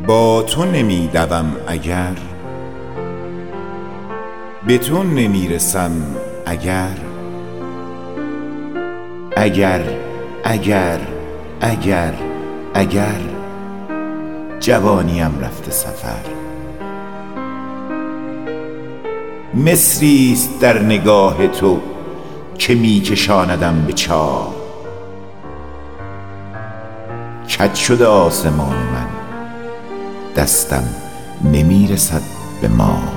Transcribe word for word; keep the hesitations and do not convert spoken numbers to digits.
با تو نمی دوم اگر، به تو نمی رسم اگر، اگر اگر اگر اگر جوانیم رفته سفر. مصریست در نگاه تو که می کشاندم به چاه، کج شده آسمان من، دستم نمی رسد به ماه.